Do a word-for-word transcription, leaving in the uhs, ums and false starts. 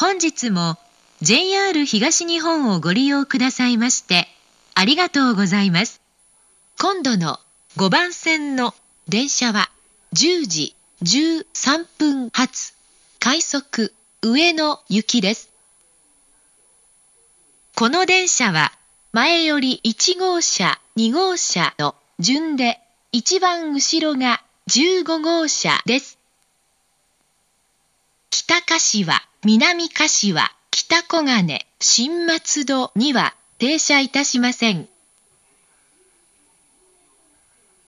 本日も ジェイアール 東日本をご利用くださいましてありがとうございます。今度のごばん線の電車はじゅうじじゅうさんぷん発快速上野行きです。この電車は前よりいち号車、に号車の順で一番後ろがじゅうご号車です。北柏、南柏、北小金、新松戸には停車いたしません。